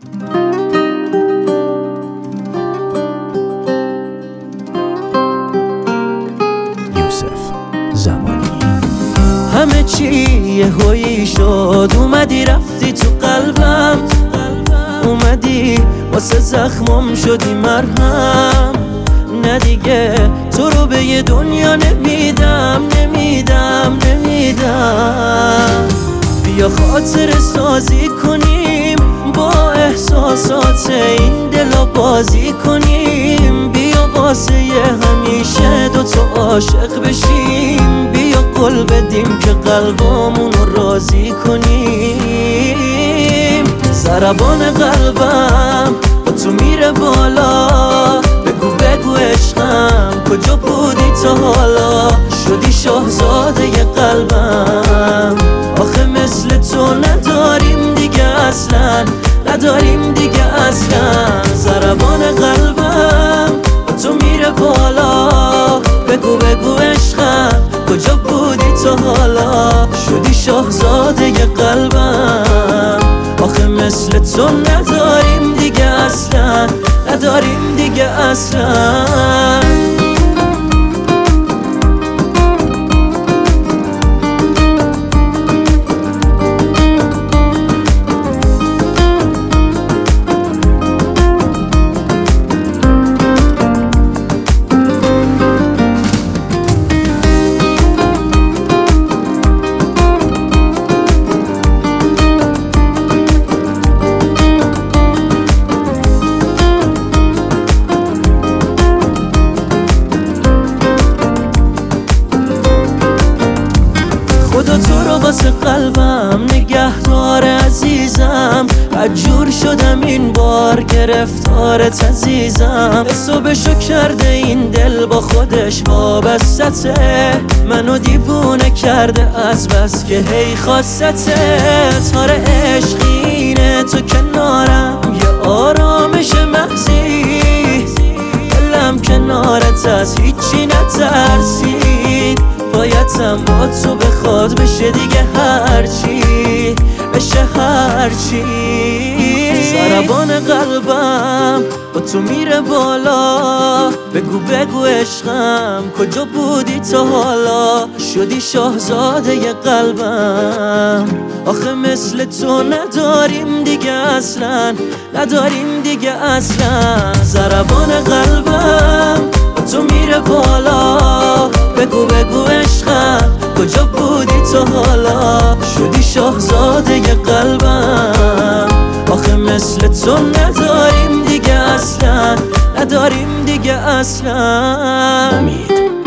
همه چی یهویی شد، اومدی رفتی تو قلبم، اومدی واسه زخمم شدی مرهم. نه دیگه تو رو به یه دنیا نمیدم. بیا خاطر سازی کنیم، با احساسات این دل بازی کنیم. بیا واسه همیشه دوتا عاشق بشیم. بیا قول بدیم که قلبمون رو راضی کنیم. ضربان قلبم با تو میره بالا، بگو عشقم کجا بودی تا حالا؟ شدی شاهزاده قلبم، آخه مثل تو نداریم دیگه اصلا، ضربان قلبم با تو میره بالا، بگو عشقم کجا بودی تا حالا؟ شدی شاهزاده قلبم، آخه مثل تو نداریم دیگه اصلا، خدا تو رو واسه قلبم نگهدار عزیزم. عجور شدم این بار گرفتارت عزیزم. حسابشو کرده این دل با خودش وابسته، منو دیوونه کرده از بس که هی خواسته. تار عشقینه تو کنارم، یه آرامش محضی، دلم کنارت از هیچی نترسید. بایدم با تو بخواد بشه دیگه هرچی. ضربان قلبم با تو میره بالا، بگو عشقم کجا بودی تا حالا؟ شدی شاهزاده قلبم، آخه مثل تو نداریم دیگه اصلا، ضربان قلبم با تو میره بالا، بگو عشقم کجا بودی تا حالا؟ شدی شاهزاده قلبم، آخه مثل تو نداریم دیگه اصلا، امید.